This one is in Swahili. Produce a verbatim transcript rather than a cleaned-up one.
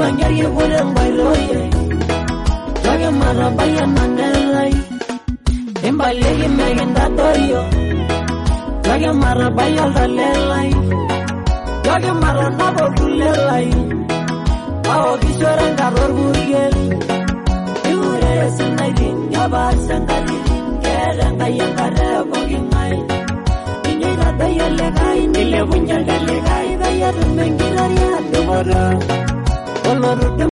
nyari gureng bairoye Jage mara bayan manelai Imbalegi megenda toyo Jage mara bayal dalelai Jage mara nabo kulelai Ao kishoran karor burgel Iure sinaidin Yabasang kalidin Kerang kayang karebo gingay Inyo nataya legay Nile bunyal galegay Daya rumengiraria Dumara Olor